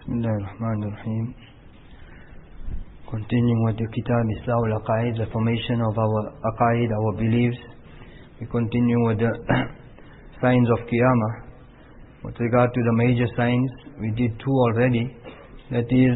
Bismillahirrahmanirrahim. Continuing with the Kitab Islahul Aqaid, the formation of our Aqaid, our beliefs. We continue with the signs of Qiyamah. With regard to the major signs, we did two already. That is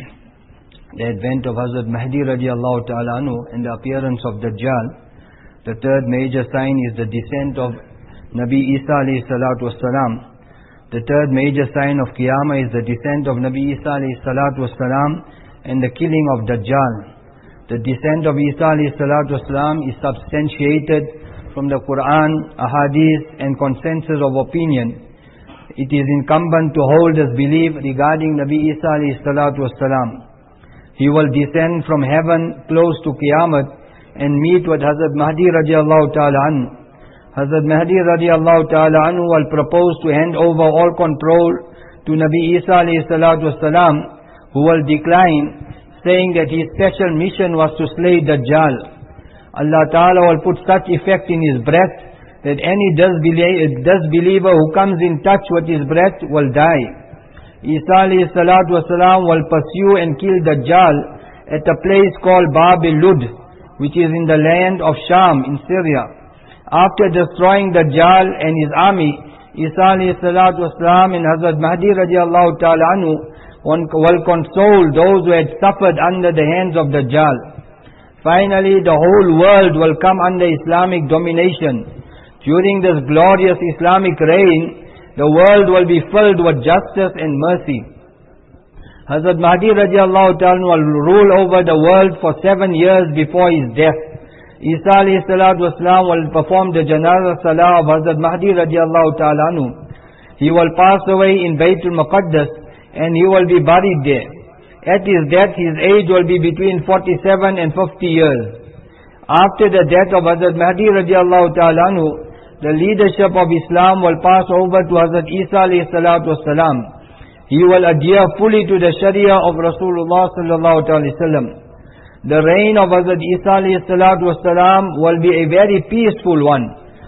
the advent of Hazrat Mahdi radiallahu ta'ala anhu and the appearance of Dajjal. The third major sign is the descent of Nabi Isa alayhi salatu wassalam. The third major sign of Qiyamah is the descent of Nabi Isa alayhi salatu wassalam and the killing of Dajjal. The descent of Isa alayhi salatu wassalam is substantiated from the Quran, Ahadith and consensus of opinion. It is incumbent to hold this belief regarding Nabi Isa alayhi salatu wassalam. He will descend from heaven close to Qiyamah and meet with Hazrat Mahdi radiallahu ta'ala anhu. Hazrat Mahdi radiallahu ta'ala anhu will propose to hand over all control to Nabi Isa alayhi salatu wassalam, who will decline, saying that his special mission was to slay Dajjal. Allah ta'ala will put such effect in his breath that any disbeliever who comes in touch with his breath will die. Isa alayhi salatu wassalam will pursue and kill Dajjal at a place called Bab al-Lud, which is in the land of Sham in Syria. After destroying Dajjal and his army, Isa alayhi salatu wassalam and Hazrat Mahdi radiallahu ta'ala anhu will console those who had suffered under the hands of Dajjal. Finally, the whole world will come under Islamic domination. During this glorious Islamic reign, the world will be filled with justice and mercy. Hazrat Mahdi radiallahu ta'ala will rule over the world for 7 years before his death. Isa alayhi salatu wassalam will perform the Janazah Salah of Hazrat Mahdi radiallahu ta'ala anhu. He will pass away in Baytul Maqaddas and he will be buried there. At his death, his age will be between 47 and 50 years. After the death of Hazrat Mahdi radiallahu ta'ala anhu, the leadership of Islam will pass over to Hazrat Isa alayhi salatu wassalam. He will adhere fully to the Sharia of Rasulullah sallallahu alayhi wa sallam. The reign of Hazrat Isa alayhi salatu wassalam will be a very peaceful one.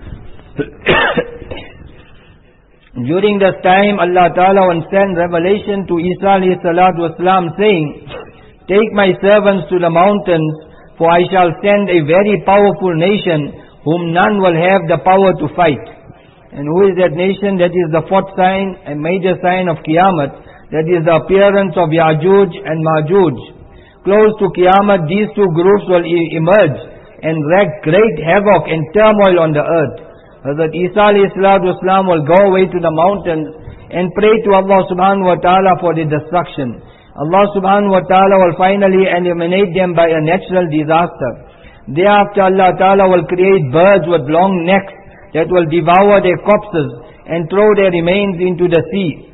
During this time, Allah Ta'ala will send revelation to Isa alayhi salatu wassalam saying, "Take my servants to the mountains, for I shall send a very powerful nation whom none will have the power to fight." And who is that nation? That is the fourth sign, a major sign of Qiyamah. That is the appearance of Ya'juj and Ma'juj. Close to Qiyamah, these two groups will emerge and wreak great havoc and turmoil on the earth. Hazrat Isa alayhi salatu wassalam will go away to the mountains and pray to Allah subhanahu wa ta'ala for the destruction. Allah subhanahu wa ta'ala will finally eliminate them by a natural disaster. Thereafter Allah ta'ala will create birds with long necks that will devour their corpses and throw their remains into the sea.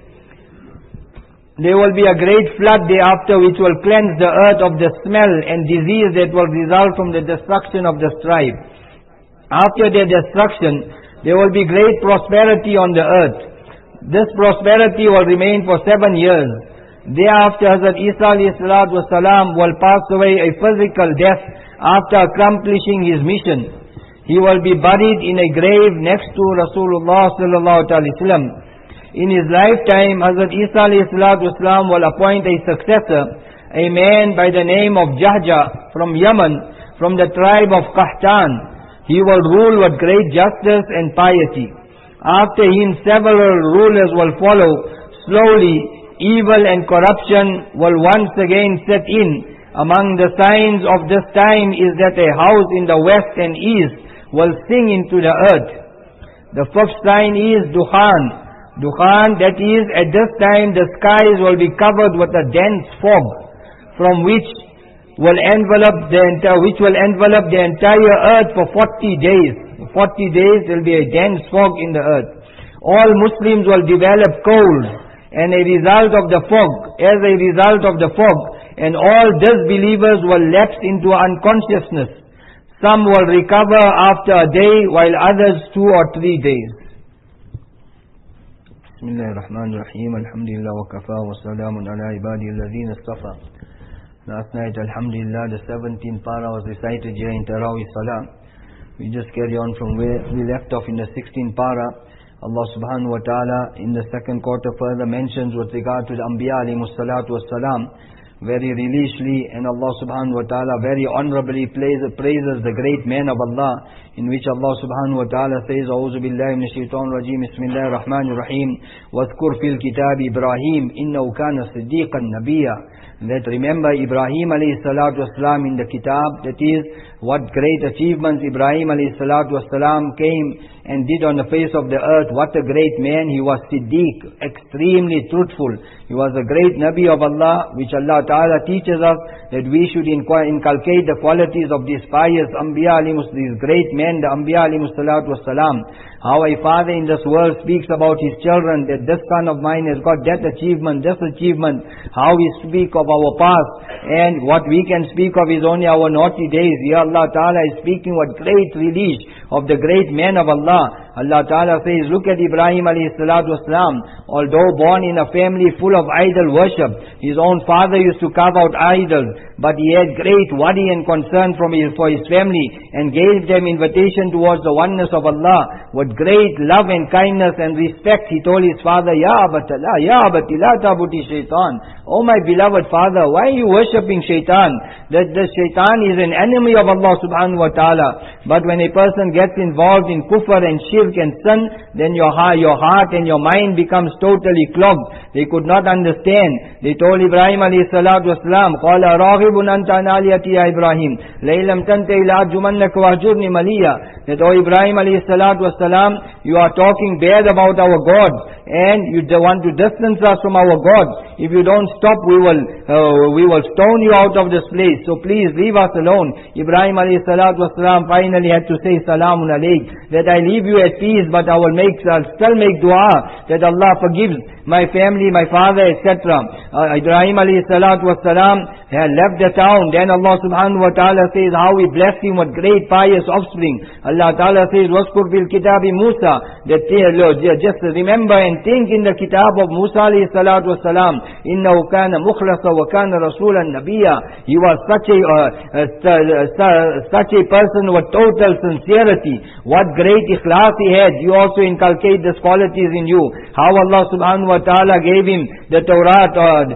There will be a great flood thereafter which will cleanse the earth of the smell and disease that will result from the destruction of this tribe. After their destruction, there will be great prosperity on the earth. This prosperity will remain for 7 years. Thereafter Hazrat Isa alayhi salatu wassalam will pass away a physical death after accomplishing his mission. He will be buried in a grave next to Rasulullah sallallahu alaihi wasallam. In his lifetime, Hazrat Isa alayhi salatu wassalam will appoint a successor, a man by the name of Jahja from Yemen, from the tribe of Qahtan. He will rule with great justice and piety. After him, several rulers will follow. Slowly, evil and corruption will once again set in. Among the signs of this time is that a house in the west and east will sink into the earth. The fifth sign is Dukhan. Dukhan, that is, at this time the skies will be covered with a dense fog, from which will envelope the entire earth for 40 days. For 40 days there will be a dense fog in the earth. All Muslims will develop cold, and as a result of the fog, and all disbelievers will lapse into unconsciousness. Some will recover after a day, while others 2 or 3 days. Bismillahirrahmanirrahim. Alhamdulillah wa kafa wa salamun ala ibadi alladhina istafa. Last night, alhamdulillah, the 17th para was recited here in Tarawih Salah. We just carry on from where we left off in the 16th para. Allah subhanahu wa ta'ala in the second quarter further mentions with regard to the Anbiya alayhimus salatu wassalam very religiously, and Allah subhanahu wa ta'ala very honorably praises the great men of Allah, in which Allah subhanahu wa ta'ala says, A'udhu billahi minash shaitanir rajeem, Bismillahir Rahmanir Rahim, Wadhkur fil kitab Ibrahim, innahu kana siddiqan nabiyya. That remember Ibrahim alayhi salatu wasalam in the kitab, that is, what great achievements Ibrahim alayhi salatu wasalam came and did on the face of the earth. What a great man. He was Siddiq, extremely truthful. He was a great Nabi of Allah, which Allah Ta'ala teaches us that we should inculcate the qualities of these pious Anbiya alayhimus, these great men, the Anbiya alayhimus salatu wassalam. How a father in this world speaks about his children, that this son of mine has got that achievement, this achievement. How we speak of our past, and what we can speak of is only our naughty days. Here Allah Ta'ala is speaking what great relish of the great men of Allah. Allah Ta'ala says, look at Ibrahim alayhi salatu wasalam. Although born in a family full of idol worship, his own father used to carve out idols, but he had great worry and concern for his family, and gave them invitation towards the oneness of Allah. With great love and kindness and respect, he told his father, Ya abati la tabuti shaitan. Oh my beloved father, why are you worshipping shaitan? That the shaitan is an enemy of Allah subhanahu wa ta'ala. But when a person gets involved in kufr and shirk and sin, then your heart and your mind becomes totally clogged. They could not understand. They told Ibrahim alayhi salatu wasalam, Qala raghibun anta an aliyati ya Ibrahim, Laylam tante ila arjumannaka wahjurni maliya. That, oh Ibrahim alayhi salatu wasalam, you are talking bad about our God, and you want to distance us from our God. If you don't stop, we will stone you out of this place. So please leave us alone. Ibrahim alayhi salatu wasalam finally had to say, Salamun alayk, that I leave you at peace, but I'll still make dua that Allah forgives my family, my father, etc. Ibrahim alayhi salatu wasalam had left the town. Then Allah subhanahu wa ta'ala says how He blessed him with great pious offspring. Allah ta'ala says, Waskur fil kitabi Musa, that just remember and think in the kitab of Musa alayhi salatu wasalam, innahu kana mukhlasa wa kana rasulan nabiyya. He was such a person with total sincerity. What great ikhlas he had. You also inculcate these qualities in you. How Allah subhanahu wa ta'ala gave him the Torah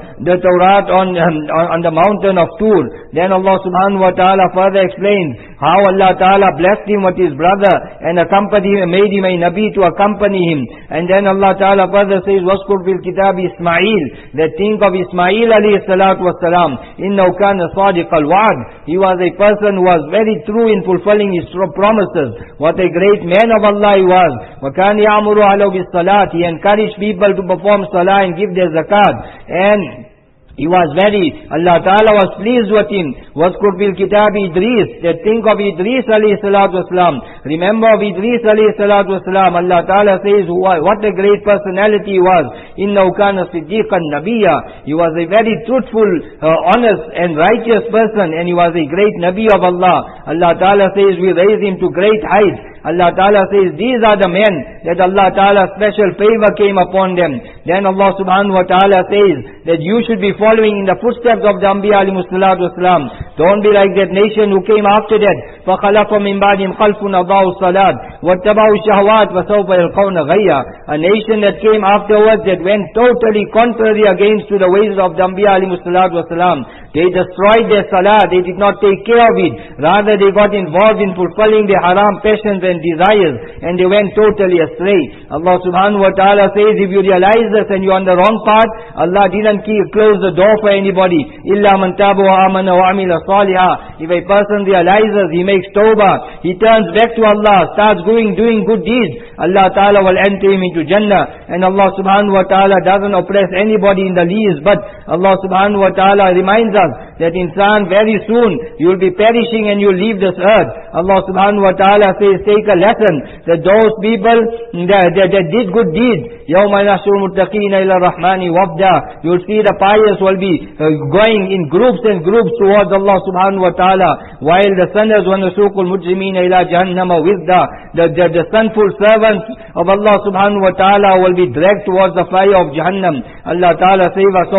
on the mountain of Tur. Then Allah subhanahu wa ta'ala further explains how Allah ta'ala blessed him with his brother and made him a Nabi to accompany him. And then Allah ta'ala further says, Waskur fil kitabi Ismail, that think of Ismail alayhi salatu wasalam, innahu kana sadiqal wa'd. He was a person who was very true in fulfilling his promises. What a great man of Allah he was. وَكَانَ يَعْمُرُ عَلَوْ بِالصَّلَاةِ. He encouraged people to perform salah and give their zakat. And he was Allah Ta'ala was pleased with him. Waskur fil kitabi Idris, that think of Idris alayhi salatu wasalam. Remember of Idris alayhi salatu wasalam. Allah Ta'ala says what a great personality he was. Innahu kana siddiqan nabiyya. He was a very truthful, honest and righteous person, and he was a great Nabi of Allah. Allah Ta'ala says we raise him to great heights. Allah Ta'ala says these are the men that Allah Ta'ala's special favor came upon them. Then Allah subhanahu wa ta'ala says that you should be following in the footsteps of the Anbiya alayhimus salatu wassalam. Don't be like that nation who came after that. فَخَلَفَ مِنْ بَعْدِهِمْ خَلْفٌ أَضَاعُوا الصَّلَاةَ وَاتَّبَعُوا الشَّهَوَاتِ فَسَوْفَ يَلْقَوْنَ غَيًّا. A nation that came afterwards that went totally contrary against to the ways of the Anbiya alayhimus salatu wassalam. They destroyed their salah. They did not take care of it. Rather they got involved in fulfilling their haram passions and desires, and they went totally astray. Allah subhanahu wa ta'ala says if you realize this and you're on the wrong path, Allah didn't close the door for anybody. إِلَّا مَنْ تَابَ وَآمَنَ وَعَمِلَ صَالِحًا. If a person realizes, he makes tawbah, he turns back to Allah, starts doing good deeds, Allah Ta'ala will enter him into Jannah. And Allah subhanahu wa ta'ala doesn't oppress anybody in the least, but Allah subhanahu wa ta'ala reminds us that insan very soon you will be perishing and you will leave this earth. Allah subhanahu wa ta'ala says take a lesson that those people that did good deeds, يَوْمَ نَحْشُرُ الْمُتَّقِينَ إِلَى الرَّحْمَنِ وَفْدًا. You will see the pious will be going in groups and groups towards Allah subhanahu wa ta'ala, while the sinners وَنَسُوقُ الْمُجْرِمِينَ إِلَى جَهَنَّمَ وِفْدًا. The sinful servants of Allah subhanahu wa ta'ala will be dragged towards the fire of Jahannam. Allah ta'ala save us all.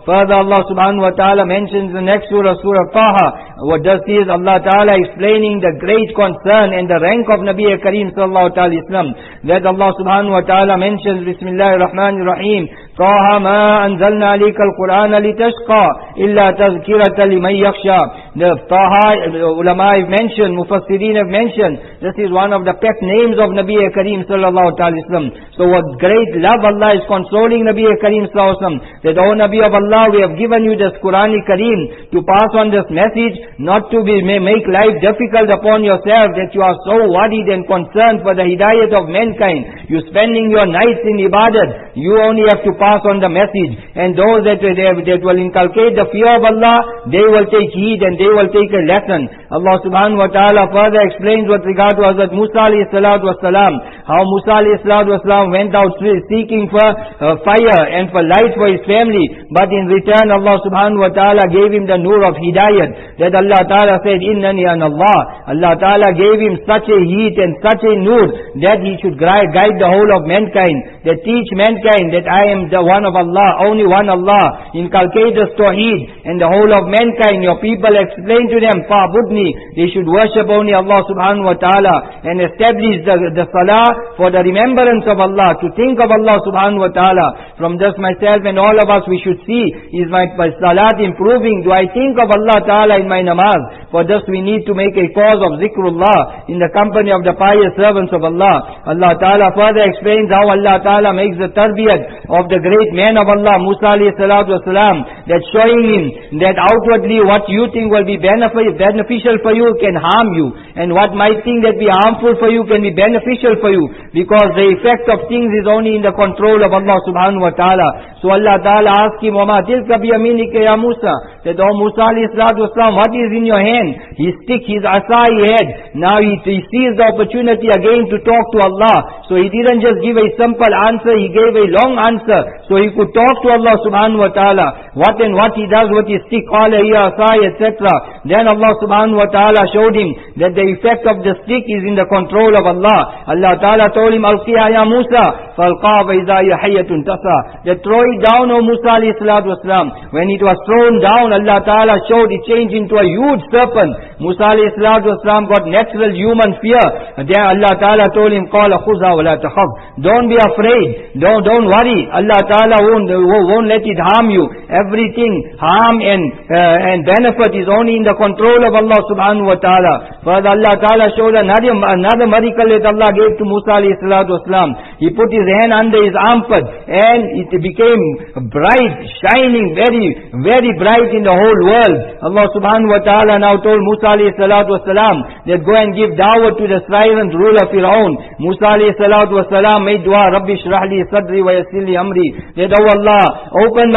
Further Allah subhanahu wa ta'ala mentions the next surah, Surah Taha. What does see is Allah ta'ala explaining the great concern and the rank of Nabi Kareem sallallahu alaihi wasallam. That Allah subhanahu wa ta'ala mentions, Bismillahir Rahmanir Rahim, Taha ma anzalna alayka al-Qur'ana litashqa illa tazkiratan liman yakhsha. The Taha, ulama have mentioned, Mufassirin have mentioned, this is one of the pet names of Nabi Kareem sallallahu alaihi wasallam. So what great love Allah is consoling Nabi Kareem sallallahu alaihi wasallam, that, O Nabi of Allah, we have given you this Qur'ani Kareem to pass on this message, not to make life difficult upon yourself, that you are so worried and concerned for the hidayat of mankind. You spending your nights in ibadat, you only have to pass on the message. And those that will inculcate the fear of Allah, they will take heed and they will take a lesson. Allah subhanahu wa ta'ala further explains with regard to Hazrat Musa alayhi salatu wasalam, how Musa alayhi salatu wasalam went out seeking for fire and for light for his family, but in return Allah subhanahu wa ta'ala gave him the nur of hidayat, that Allah ta'ala said, Innani an Allah. Allah ta'ala gave him such a heat and such a nur, that he should guide the whole of mankind, that teach mankind that I am the one of Allah, only one Allah, inculcate the tawheed, and the whole of mankind, your people, explain to them, Fa'budni, they should worship only Allah subhanahu wa ta'ala, and establish the salah for the remembrance of Allah, to think of Allah subhanahu wa ta'ala. From this myself and all of us, we should see, is my salat improving? Do I think of Allah ta'ala in my namaz? For this we need to make a cause of zikrullah in the company of the pious servants of Allah. Allah ta'ala further explains how Allah ta'ala makes the tarbiyat of the great man of Allah, Musa alayhi salatu wasalam, that showing him that outwardly what you think will be beneficial for you can harm you, and what might think that be harmful for you can be beneficial for you, because the effect of things is only in the control of Allah subhanahu wa ta'ala. So Allah ta'ala asked him, وَمَا تِلْكَ بِيَمِينِكَ يَا Musa, that, O Musa alayhi salatu wasalam, what is in your hand? His stick, his asa he had. Now he seized the opportunity again to talk to Allah. So he didn't just give a simple answer, he gave a long answer, so he could talk to Allah subhanahu wa ta'ala. What he does with his stick, qala hiya asai, etc. Then Allah subhanahu wa ta'ala showed him that the effect of the stick is in the control of Allah. Allah ta'ala told him, Alqiha ya Musa, فَالْقَى فَإِذَا هِيَ حَيَّةٌ تَسْعَى, that throw it down, O Musa alayhi salatu wasalam. When it was thrown down, Allah ta'ala showed it changed into a huge serpent. Musa alayhi salatu wasalam got natural human fear. Then Allah ta'ala told him, قَالَ خُذْهَا وَلَا تَخَفْ, don't be afraid, don't worry, Allah ta'ala won't let it harm you. Everything, harm and benefit is only in the control of Allah subhanahu wa ta'ala. Further Allah ta'ala showed another miracle that Allah gave to Musa alayhi salatu wasalam. He put his hand under his armpit and it became bright, shining, very, very bright in the whole world. Allah subhanahu wa ta'ala now told Musa alayhi salatu wasalam that go and give dawah to the tyrant ruler Fir'aun. Musa alayhi salatu wasalam made dua, Rabbi shrah li sadri wa yassir li amri, that, oh Allah, open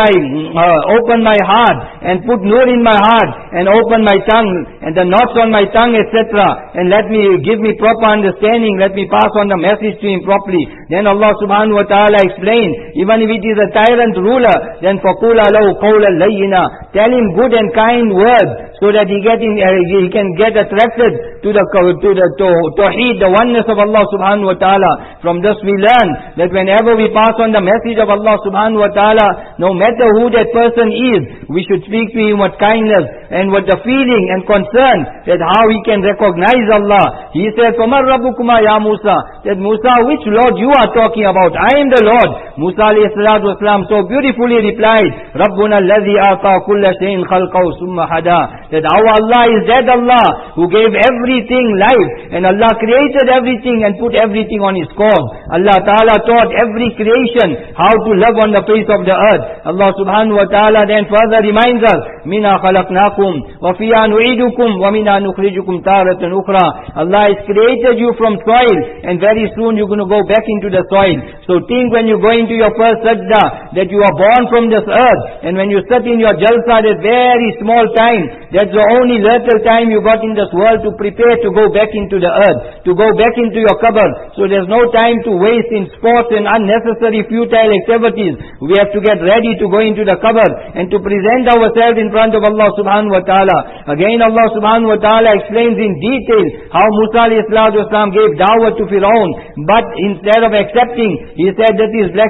my heart and put nur in my heart, and open my tongue and the knots on my tongue, etc. And give me proper understanding, let me pass on the message to him properly. Then Allah subhanahu wa ta'ala explained, even if it is a tyrant ruler, then فَقُولَ لَهُ قَوْلًا لَيِّنًا, tell him good and kind words, so that he can get attracted to the tawheed, the oneness of Allah subhanahu wa ta'ala. From this we learn that whenever we pass on the message of Allah subhanahu wa ta'ala, no matter who that person is, we should speak to him with kindness and with the feeling and concern that how he can recognize Allah. He said, فَمَنْ رَبُّكُمَا يَا Musa, that Musa, which Lord you are talking about? I am the Lord. Musa alayhi salatu wasalam so beautifully replied, رَبُّنَا الَّذِي آتَى كُلَّ شَيْءٍ خَلْقَهُ ثُمَّ هَدَى, that our Allah is that Allah who gave everything life, and Allah created everything and put everything on His course. Allah Ta'ala taught every creation how to live on the face of the earth. Allah Subhanahu wa Ta'ala then further reminds us, مِنَا خَلَقْنَاكُمْ وَفِيهَا نُعِيدُكُمْ وَمِنَا نُخْرِجُكُمْ تَارَةً أُخْرَى. Allah has created you from soil, and very soon you're going to go back into the soil. So think when you go into your first sajda that you are born from this earth, and when you sit in your jalsa, that very small time, that's the only little time you got in this world to prepare to go back into the earth, to go back into your qabr. So there's no time to waste in sports and unnecessary futile activities. We have to get ready to go into the qabr and to present ourselves in front of Allah subhanahu wa ta'ala. Again Allah subhanahu wa ta'ala explains in detail how Musa alayhi salatu wasalam gave dawah to Fir'aun, but instead of accepting, he said that his black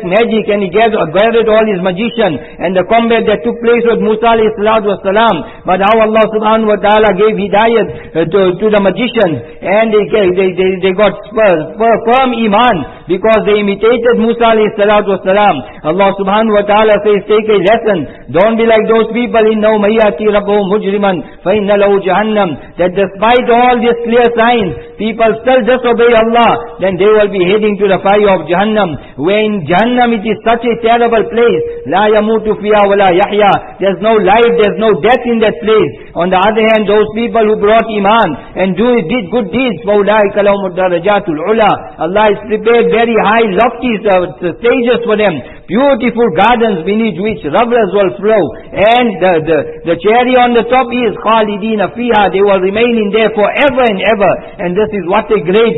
magic, and he gathered all his magician, and the combat that took place with Musa alayhi salatu wasalam. But how Allah subhanahu wa ta'ala gave hidayat to the magicians, and they got firm iman because they imitated Musa alayhi salatu wasalam. Allah subhanahu wa ta'ala says, take a lesson. Don't be like those people in now mayati rabbuhum mujriman fa inna lahu jahannam, that despite all these clear signs, people still disobey Allah, then they will be heading to the fire of Jahannam. Where in Jahannam it is such a terrible place. La yamutu fiha wa la yahya. There's no life, there's no death in that place. On the other hand, those people who brought iman and did good deeds, فَأُولَٰئِكَ لَهُمُ الدَّرَجَاتُ الْعُلَىٰ. Allah has prepared very high, lofty stages for them. Beautiful gardens beneath which rivers will flow. And the cherry on the top is خَالِدِينَ فِيهَا. They will remain in there forever and ever. And this is what a great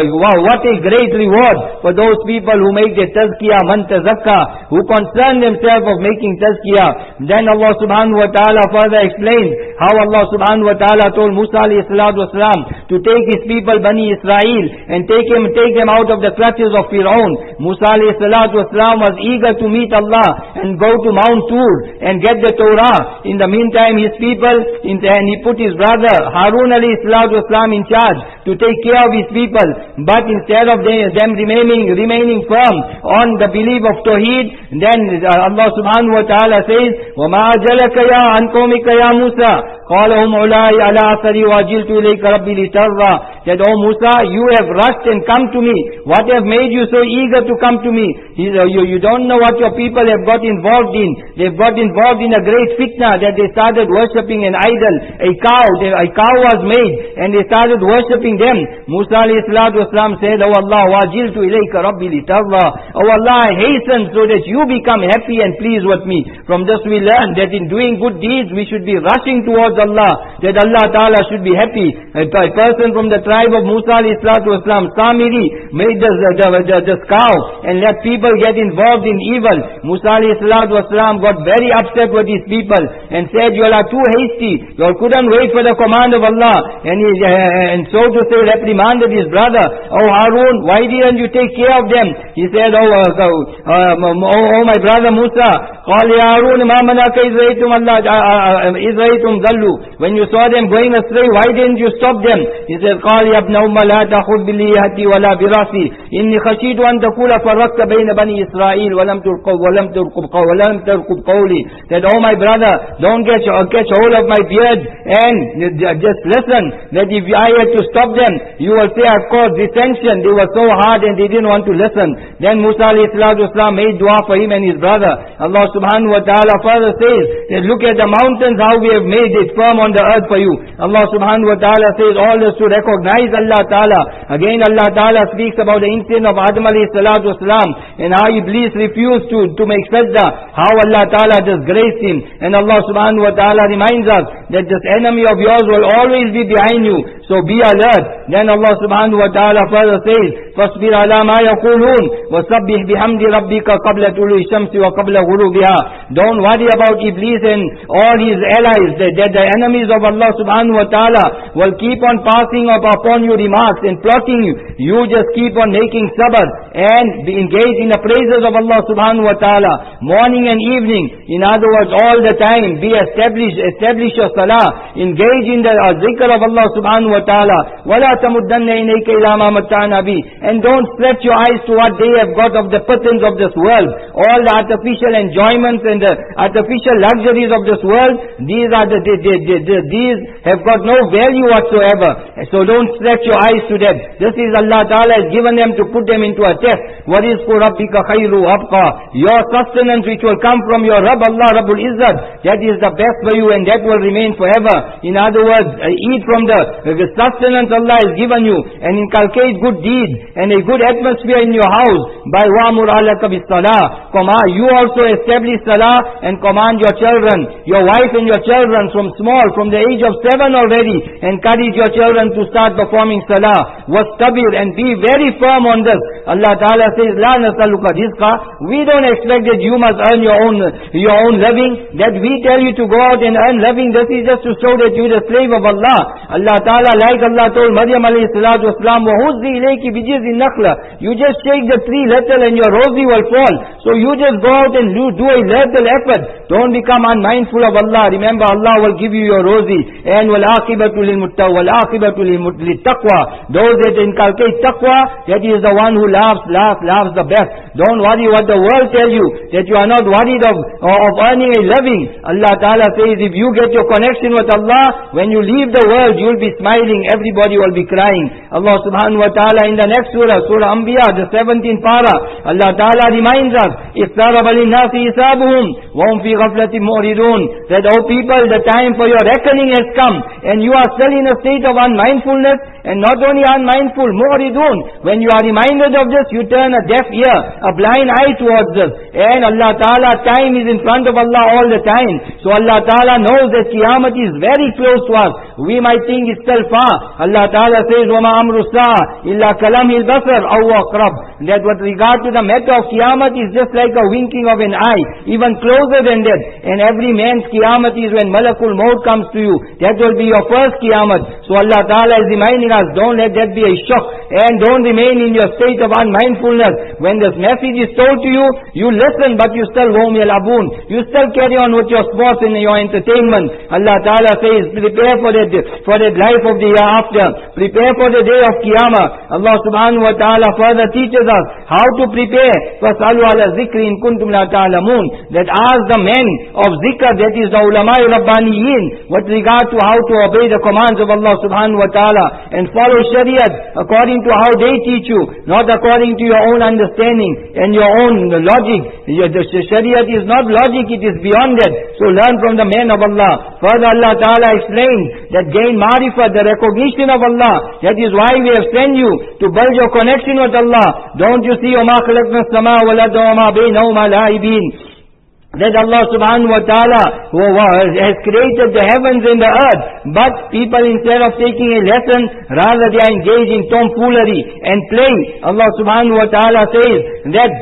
reward for those people who make their tazkiyah, man tazakka, who concern themselves of making tazkiyah. Then Allah subhanahu wa ta'ala further explains how Allah subhanahu wa ta'ala told Musa alayhi salatu wasalam to take his people Bani Israel and take them out of the clutches of Fir'aun. Musa alayhi salatu wasalam was eager to meet Allah and go to Mount Tur and get the Torah. In the meantime, his people, and he put his brother Harun alayhi salatu wasalam in charge to take care of his people. But instead of them remaining firm on the belief of Tawheed, then Allah subhanahu wa ta'ala says, وَمَا أَجَلَكَ يَا عَنْ قَوْمِكَ يَا مُوسَى قَالَ هُمْ عُلَاءِ عَلَىٰ أَثَرِي وَأَجِلْتُ إِلَيْكَ رَبِّي لِتَرْضَىٰ. Said, oh Musa, you have rushed and come to me. What have made you so eager to come to me? You don't know what your people have got involved in. They've got involved in a great fitna that they started worshipping an idol, a cow. A cow was made and they started worshipping them. Musa alayhi salatu wasalam said, oh Allah, وَأَجِلْتُ إِلَيْكَ رَبِّي لِتَرْضَىٰ. Oh Allah, I hasten so that you become happy and pleased with me. From this we learn that in doing good deeds we should be rushing towards Allah, that Allah Ta'ala should be happy. A person from the tribe of Musa alayhi salatu wasalam, Samiri, made this cow and let people get involved in evil. Musa alayhi salatu wasalam got very upset with his people and said, you all are too hasty. You all couldn't wait for the command of Allah. And so to say reprimanded his brother, oh Harun, why didn't you take care of them? He said, oh my brother Musa, قال يا هارون ما منعك إذ رأيتم ضلوا. When you saw them going astray, why didn't you stop them? He said, قال يا ابن أم لا تأخذ بليهتي ولا براسي إني خشيت أن تقول فرقت بين بني إسرائيل ولم ترقب قولي. Said, oh my brother, don't catch hold of my beard and just listen, that if I had to stop them, you will say I've caused dissension. They were so hard and they didn't want to listen. Then Musa alayhi salatu wasalam made dua for him and his brother. Allah subhanahu wa ta'ala further says that look at the mountains, how we have made it firm on the earth for you. Allah subhanahu wa ta'ala says all this to recognize Allah ta'ala. Again Allah ta'ala speaks about the incident of Adam alayhi salatu wasalam and how Iblis refused to make sajda, how Allah ta'ala disgraced him. And Allah subhanahu wa ta'ala reminds us that this enemy of yours will always be behind you, so be alert. Then Allah subhanahu wa ta'ala further says, فَاصْبِرْ عَلَى مَا يَقُولُونَ وَسَبِّحْ بِحَمْدِ رَبِّكَ قَبْلَ طُلُوعِ الشَّمْسِ وَقَبْلَ غُرُوبِهَا. Don't worry about Iblis and all his allies, that the enemies of Allah subhanahu wa ta'ala will keep on passing upon you remarks and plotting you. You just keep on making sabr and be engaged in the praises of Allah subhanahu wa ta'ala, morning and evening. In other words, all the time, establish your salah, engage in the zikr of Allah subhanahu wa ta'ala. وَلَا تَمُدَّنَّ إِلَيْكَ إِلَى مَا مَتَّعْنَا بِهِ. And don't stretch your eyes to what they have got of the pittance of this world. All the artificial enjoyments and the artificial luxuries of this world, these have got no value whatsoever. So don't stretch your eyes to them. This is Allah Ta'ala has given them to put them into a test. وَرِزْقُ رَبِّكَ خَيْرُ أَبْقَى. Your sustenance which will come from your Rabb, Allah Rabbul Izzat, that is the best for you and that will remain forever. In other words, eat from the sustenance Allah has given you and inculcate good deeds and a good atmosphere in your house by وَأْمُرْ أَهْلَكَ بِالصَّلَاةِ. You also establish salah and command your children, your wife and your children from the age of 7 already, encourage your children to start performing salah. وَاسْتَبِرْ, and be very firm on this. Allah Ta'ala says, La nasaluka rizqa. We don't expect that you must earn your own living, that we tell you to go out and earn living. This is just to show that you are the slave of Allah. Allah Ta'ala, like Allah told Maryam alayhi salatu wasalam, وَهُزِّ إِلَيْكِ بِجِزِ النَّخْلَ. You just shake the tree little and your rosy will fall. So you just go out and do a little effort. Don't become unmindful of Allah. Remember, Allah will give you your rosy. And وَالْعَاقِبَةُ لِلتَّقْوَى. Those that inculcate taqwa, that is the one who laughs the best. Don't worry what the world tell you, that you are not worried of earning a living. Allah Ta'ala says, if you get your connection with Allah, when you leave the world, you will be smiling, everybody will be crying. Allah Subhanahu wa Ta'ala in the next surah, Surah Anbiya, the 17th para, Allah Ta'ala reminds us, اِقْتَرَبَ لِلنَّاسِ حِسَابُهُمْ وَهُمْ فِي غَفْلَةٍ مُعْرِضُونَ, that, O people, the time for your reckoning has come, and you are still in a state of unmindfulness, and not only unmindful, mu'ridun. When you are reminded of this, you turn a deaf ear, a blind eye towards this. And Allah Ta'ala, time is in front of Allah all the time. So Allah Ta'ala knows that Qiyamah is very close to us. We might think it's still far. Allah Ta'ala says, وَمَا أَمْرُ السَّاعَةِ إِلَّا كَلَمْهِ الْبَصَرِ أَوْ أَقْرَبُ. That with regard to the matter of Qiyamah is just like a winking of an eye, even closer than that. And every man's Qiyamah is when Malakul Maut comes to you. That will be your first Qiyamah. So Allah Ta'ala is reminding us, don't let that be a shock, and don't remain in your state of unmindfulness. When this message is told to you, you listen, but you still won't yalabun. You still carry on with your sports and your entertainment. Allah Ta'ala says, prepare for that life of the hereafter. Prepare for the day of Qiyamah. Allah Subhanahu wa Ta'ala further teaches us how to prepare. فَاسْأَلُوا عَلَى الذِّكْرِ إِن كُنْتُمْ لَا تَعْلَمُونَ. That ask the men of zikr, that is the ulama-i rabbaniyin, with regard to how to obey the commands of Allah Subhanahu wa Ta'ala, and follow Shariat according to how they teach you, not according to your own understanding and your own logic. The Shariat is not logic, it is beyond that. So learn from the men of Allah. Further Allah Ta'ala explains that gain marifat, the recognition of Allah. That is why we have sent you to build your connection with Allah. Don't you see, وَمَا خَلَقْنَا السَّمَاءَ وَالْأَرْضَ وَمَا بَيْنَهُمَا لَاعِبِينَ. That Allah Subhanahu wa Ta'ala has created the heavens and the earth, but people, instead of taking a lesson, rather they are engaged in tomfoolery and play. Allah Subhanahu wa Ta'ala says that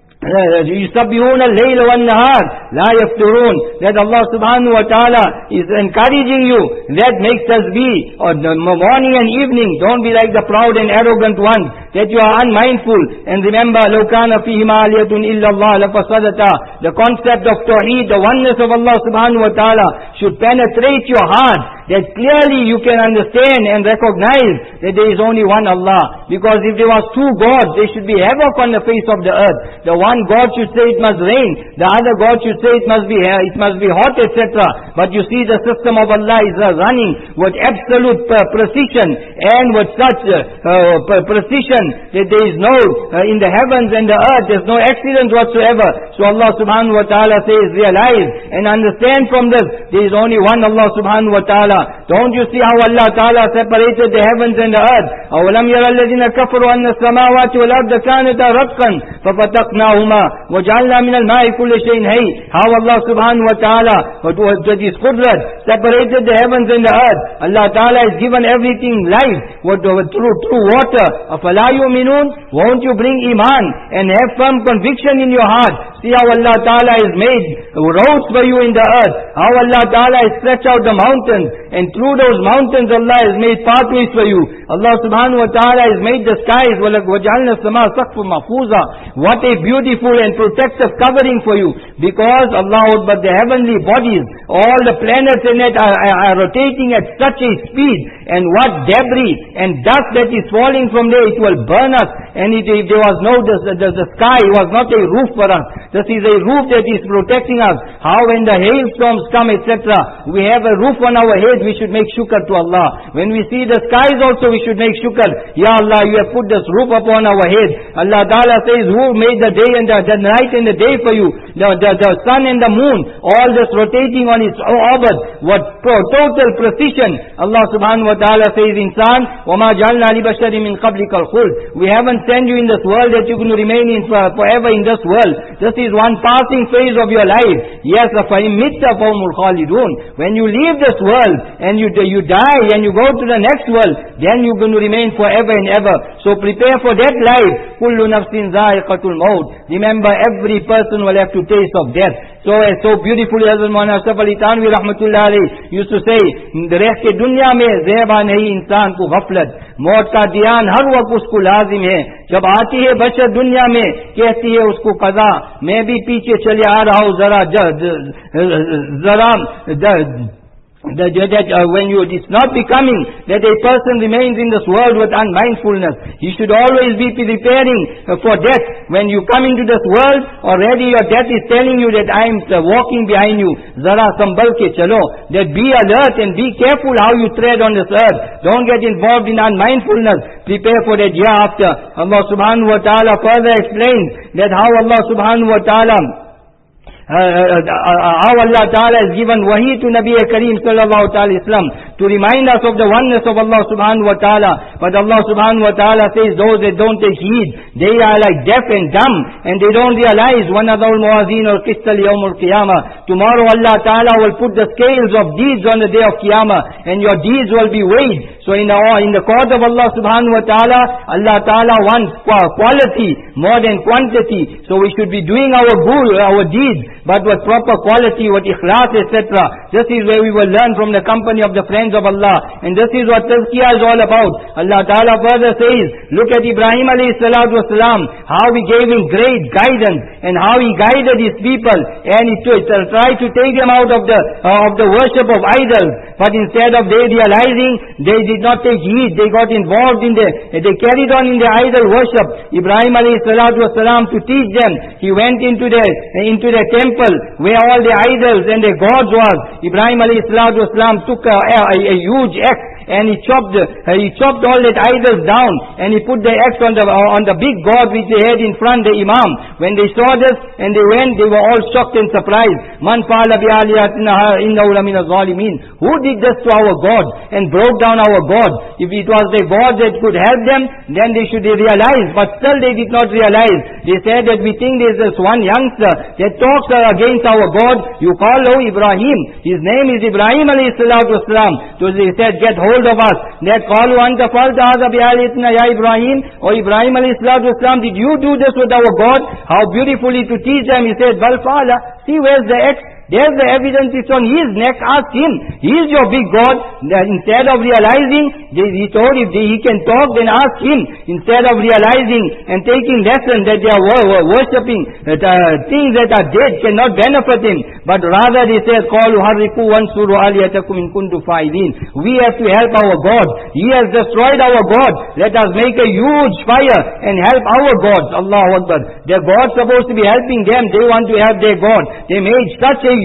يُسَبِّحُونَ اللَّيْلَ وَالنَّهَارَ لَا يَفْتُرُونَ. That Allah Subhanahu wa Ta'ala is encouraging you, that makes tasbih or the morning and evening. Don't be like the proud and arrogant ones, that you are unmindful. And remember, لَوْ كَانَ فِيهِمَا آلِهَةٌ إِلَّا اللَّهُ لَفَسَدَتَا. The concept of Tawheed, the oneness of Allah Subhanahu wa Ta'ala, should penetrate your heart, that clearly you can understand and recognize that there is only one Allah. Because if there was two gods, there should be havoc on the face of the earth. The one God should say it must rain, the other God should say it must be hot, etc. But you see, the system of Allah is running with absolute precision, and with such precision that there is no, in the heavens and the earth, there is no accident whatsoever. So Allah Subhanahu wa Ta'ala says, realize and understand from this, there is only one Allah Subhanahu wa Ta'ala. Don't you see how Allah Ta'ala separated the heavens and the earth? أَوَلَمْ يَرَ الَّذِينَ كَفَرُوا أَنَّ السَّمَاوَاتِ وَالْأَرْضَ كَانَتَا رَتْقًا فَفَتَقْنَاهُمَا وَجَعَلْنَا مِنَ الْمَاءِ كُلَّ شَيْءٍ حَيٍّ. How Allah Subhanahu wa Ta'ala, with His qudrat, separated the heavens and the earth. Allah Ta'ala has given everything life through water. أَفَلَا يُؤْمِنُونَ. Won't you bring iman and have firm conviction in your heart? See how Allah Ta'ala has made roads for you in the earth. How Allah Ta'ala has stretched out the mountains, and through those mountains Allah has made pathways for you. Allah Subhanahu wa Ta'ala has made the skies. وَجَعَلْنَا السَّمَاءَ سَقْفًا مَحْفُوظًا. What a beautiful and protective covering for you. Because Allah, but the heavenly bodies, all the planets in it are rotating at such a speed, and what debris and dust that is falling from there, it will burn us. And if there was no, the sky was not a roof for us. This is a roof that is protecting us. How when the hailstorms come, etc., we have a roof on our head, we should make shukr to Allah. When we see the skies also, we should make shukr. Ya Allah, you have put this roof upon our head. Allah Ta'ala says, who made the day and the night and the day for you? The sun and the moon, all this rotating on its orbit. What total precision. Allah Subhanahu wa Ta'ala says, Insan, وَمَا جَعَلْنَا لِبَشَرٍ مِّن قَبْلِكَ الْخُلْدَ. We haven't sent you in this world that you're going to remain in forever in this world. This is one passing phase of your life. Yes, فَإِن مِتَّ فَهُمُ الْخَالِدُونَ. When you leave this world and you die and you go to the next world, then you're going to remain forever and ever. So prepare for that life. Kullu nafsin za'iqatul maut. Remember, every person will have to taste of death. So beautifully Hazrat Maulana Ashraf Ali Thanvi rahmatullah alayhi used to say, reh ke dunya mein zeba nahi insaan ko ghaflat, maut ka dhyan har waqt usko lazim hai. Jab aati hai bashar dunya mein, kehti hai usko qaza, main bhi piche chale aa raha hu it's not becoming that a person remains in this world with unmindfulness. He should always be preparing for death. When you come into this world, already your death is telling you that I am walking behind you. Zara sambal ke chalo. That be alert and be careful how you tread on this earth. Don't get involved in unmindfulness. Prepare for that year after. Allah subhanahu wa ta'ala further explains that how Allah subhanahu wa ta'ala how Allah Ta'ala has given wahi to Nabi Kareem sallallahu ta'ala Islam to remind us of the oneness of Allah subhanahu wa ta'ala. But Allah subhanahu wa ta'ala says those that don't take heed, they are like deaf and dumb, and they don't realize وَنَضَعُ الْمَوَازِينَ الْقِسْطَ لِيَوْمِ الْقِيَامَةِ. Tomorrow Allah Ta'ala will put the scales of deeds on the day of Qiyamah, and your deeds will be weighed. So in the court of Allah subhanahu wa ta'ala, Allah Ta'ala wants quality more than quantity. So we should be doing our deeds, but with proper quality, with ikhlas, etc. This is where we will learn from the company of the friends of Allah. And this is what tazkiyah is all about. Allah Ta'ala further says, look at Ibrahim alayhi salatu wasalam, how we gave him great guidance, and how he guided his people, and he tried to take them out of the worship of idols. But instead of they realizing, they did not take heed, they got involved they carried on in the idol worship. Ibrahim alayhi salatu wasalam, to teach them, he went into the temple where all the idols and the gods was. Ibrahim alayhi salatu wasalam took a huge axe, and he chopped all that idols down, and he put the axe on the big god which they had in front, the imam. When they saw this and they went, they were all shocked and surprised. Man fa'ala bi alihatina innahu lamina zalimin. Who did this to our God and broke down our God? If it was the God that could help them, then they should realize. But still they did not realize. They said that we think there is this one youngster that talks against our God. You call Ibrahim. His name is Ibrahim alayhi salatu wasalam. So they said, get hold of us. That qalu anta falta hadha bi alihatina ya Ibrahim. O Ibrahim alayhi salatu wasalam, did you do this with our God? How beautifully to teach them. He said, bal fa'ala. See, where's the X? There's the evidence, it's on his neck. Ask him. He is your big God. Instead of realizing, he told if he can talk, then ask him. Instead of realizing and taking lesson that they are worshipping things that are dead, cannot benefit him. But rather they said, قَالُوا حَرِّقُوا وَانْصُرُوا آلِهَتَكُمْ إِن كُنتُمْ فَاعِلِينَ. We have to help our God. He has destroyed our God. Let us make a huge fire and help our God. Allahu Akbar. Their God supposed to be helping them. They want to help their God. They made such a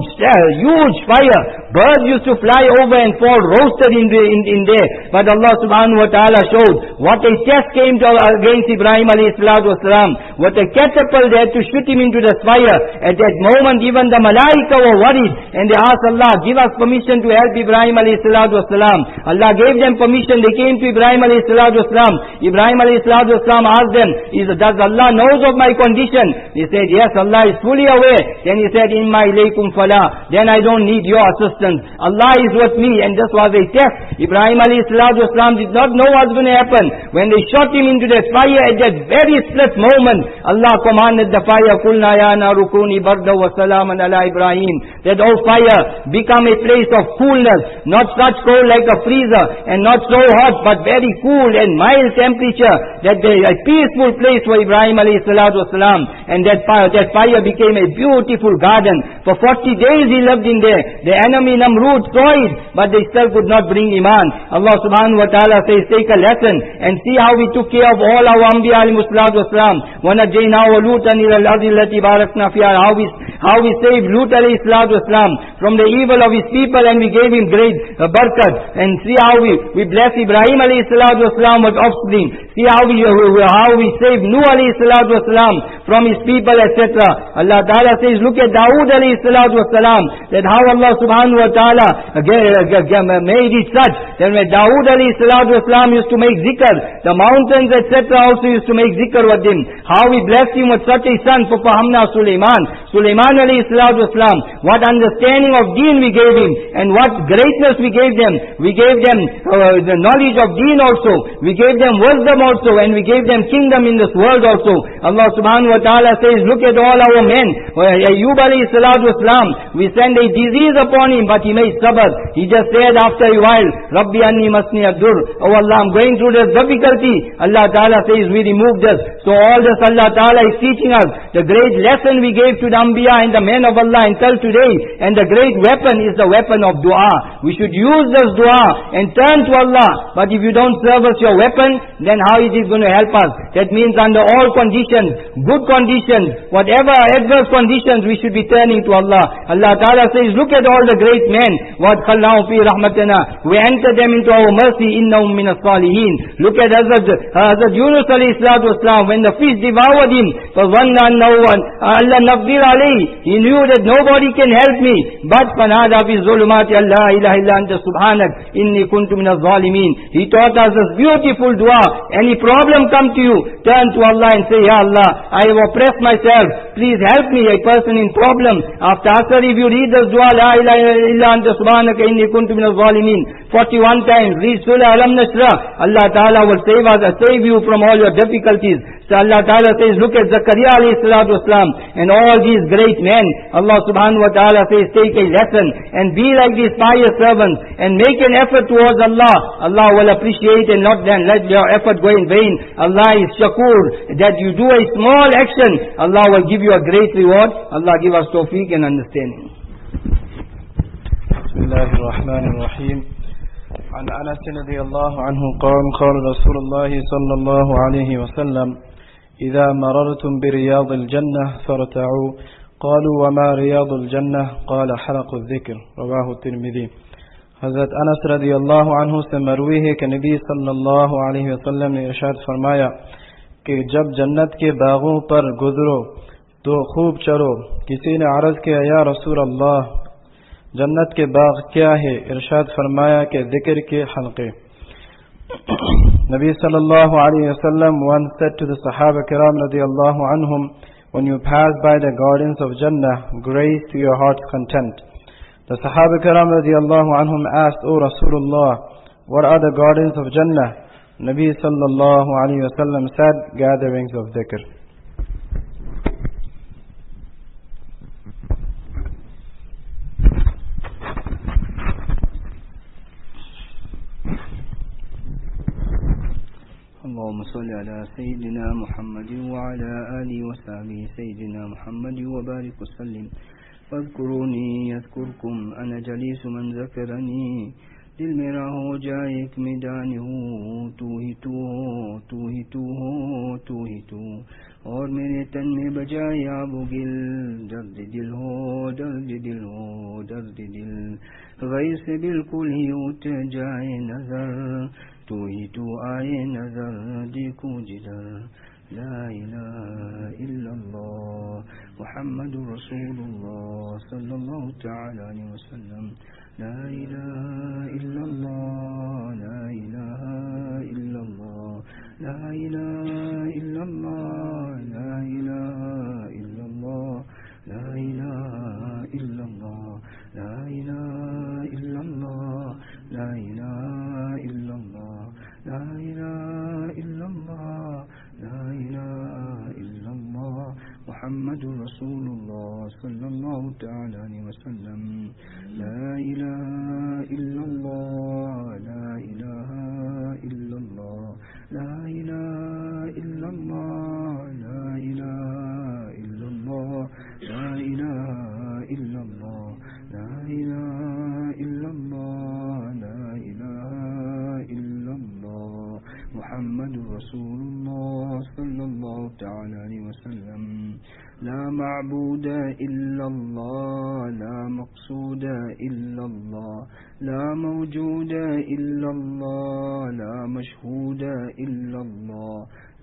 huge fire. Birds used to fly over and fall roasted in there. But Allah subhanahu wa ta'ala showed what a test came against Ibrahim alayhi salatu wasalam. What a catapult they had to shoot him into the fire. At that moment even the malaika were worried, and they asked Allah, give us permission to help Ibrahim alayhi salatu wasalam. Allah gave them permission. They came to Ibrahim alayhi salatu wasalam. Ibrahim alayhi salatu wasalam asked them, does Allah knows of my condition? They said, yes, Allah is fully aware. Then he said, in my then I don't need your assistance. Allah is with me. And this was a test. Ibrahim alayhi salatu wasalam did not know what's going to happen. When they shot him into that fire, at that very split moment, Allah commanded the fire, قُلْنَا يَا نَارُ كُونِي بَرْدًا وَسَلَامًا عَلَى إِبْرَاهِيمَ. That fire become a place of coolness, not such cold like a freezer, and not so hot, but very cool and mild temperature. That a peaceful place for Ibrahim alayhi salatu wasalam. And that fire became a beautiful garden. For 40 days he lived in there. The enemy Namrud saw it, but they still could not bring Iman. Allah subhanahu wa ta'ala says, take a lesson and see how we took care of all our Anbiya alayhimus salatu wassalam. وَنَجَّيْنَاهُ وَلُوطًا إِلَى الْأَرْضِ الَّتِي بَارَكْنَا فِيهَا. How we saved Lut alayhi salatu wassalam from the evil of his people, and we gave him great barakat. And see how we blessed Ibrahim alayhi salatu wassalam with offspring. See how we saved Nuh alayhi salatu wassalam from his people, etc. Allah Ta'ala says, look at Dawood alayhi salatu wasalam, that how Allah subhanahu wa ta'ala made it such that when Dawood alayhi salatu wasalam used to make zikr, the mountains, etc. also used to make zikr with him. How we blessed him with such a son for Fahamna Sulaiman. Sulaiman alayhi salatu wasalam, what understanding of deen we gave him, and what greatness we gave them. We gave them the knowledge of deen also. We gave them wisdom also, and we gave them kingdom in this world also. Allah subhanahu wa ta'ala says, look at all our men. Ayyub alayhi salatu wasalam, we send a disease upon him, but he made sabr. He just said after a while, Rabbi anni masni ad-dur. Oh Allah, I'm going through this difficulty. Allah Ta'ala says, we removed this. So all this Allah Ta'ala is teaching us the great lesson we gave to the Anbiya and the men of Allah until today. And the great weapon is the weapon of dua. We should use this dua and turn to Allah. But if you don't service your weapon, then how is it going to help us? That means under all conditions, good conditions, whatever adverse conditions, we should be turning to Allah. Allah Ta'ala says, look at all the great men. What khallahu fi rahmatina. We enter them into our mercy. Innahum min as-salihin. Look at Hazrat Yunus alayhi salatu wasalam, when the fish devoured him, فَظَنَّ أَنَّهُ أَلَّا نَقْدِرَ عَلَيْهِ. He knew that nobody can help me. But فَنَادَى فِي الظُّلُمَاتِ أَن لَا إِلَهَ إِلَّا أَنْتَ سُبْحَانَكَ إِنِّي كُنْتُ مِنَ الظَّالِمِينَ. He taught us this beautiful dua. Any problem come to you, turn to Allah and say, Ya Allah, I have oppressed myself. Please help me, a person in problem. After Asr, if you read this dua, La ilaha illa anta subhanaka inni kuntu minaz zalimin, 41 times, read Surah Alam Nashrah, Allah Ta'ala will save you from all your difficulties. So Allah Ta'ala says, look at Zakaria alayhi salatu wasalam and all these great men. Allah subhanahu wa ta'ala says, take a lesson and be like these pious servants and make an effort towards Allah. Allah will appreciate and not then let your effort go in vain. Allah is shakur, that you do a small action, Allah will give you a great reward. Allah give us tawfiq and understanding. Bismillahirrahmanirrahim. عن أنس رضي الله عنه قال قال رسول الله صلى الله عليه وسلم إذا مررتم برياض الجنة فارتعوا قالوا وما رياض الجنة قال حلق الذكر رواه الترمذي. हज़रत अनस रज़ी अल्लाह अन्हु से मरवी है कि नबी सल्लल्लाहु अलैहि वसल्लम ने इरशाद फरमाया कि जब जन्नत के बागों पर गुजरो तो खूब चरो। किसी ने अर्ज़ किया, या रसूल अल्लाह, जन्नत के बाग क्या है? इरशाद फरमाया कि ज़िक्र के हल्के। Nabi sallallahu alayhi wa sallam once said to the Sahaba Kiram radiyallahu anhum, when you pass by the gardens of Jannah, grace to your heart's content. The Sahaba Kiram radiyallahu anhum asked, O Rasulullah, what are the gardens of Jannah? Nabi sallallahu alayhi wa sallam said, gatherings of dhikr. اللهم صل على سيدنا محمد وعلى آله وصحبه سيدنا محمد وبارك وسلم. فاذكروني يذكركم أنا جليس من ذكرني दिल मेरा हो जाए एक मैदान हूँ तू ही तू हो तू ही तू हो तू ही तू और मेरे तन में बजाए आबुगिल दर्द दिल हो दर्द दिल हो दर्द दिल गैर से बिल्कुल ही उठ जाए नजर तू ही तू आए नजर देखूं जिधर ला इलाहा इल्लल्लाह मुहम्मदुर रसूलुल्लाह सल्लल्लाहु तआला अलैहि वसल्लम ला इलाहा इल्लल्लाह ला इलाहा इल्लल्लाह ला इलाहा इल्लल्लाह ला इलाहा इल्लल्लाह ला इलाहा इल्लल्लाह ला इलाहा इल्लल्लाह ला इलाहा इल्लल्लाह ला इलाहा इल्लल्लाह ला इलाहा इल्लल्लाह मुहम्मदुर रसूलुल्लाह सल्लल्लाहु तआला अलैहि वसल्लम ला इलाहा इल्लल्लाह ला इलाहा इल्लल्लाह ला इलाहा इल्लल्लाह ला इलाहा इल्लल्लाह ला इलाहा इल्लल्लाह ला इलाहा इल्लल्लाह ला इलाहा इल्लल्लाह मुहम्मदुर रसूलुल्लाह सल्लल्लाहु तआला अलैहि वसल्लम ला मअबूद इल्लल्लाह ला मक़सूद इल्लल्लाह ला मौजूद इल्लल्लाह ला मशहूद इल्लल्लाह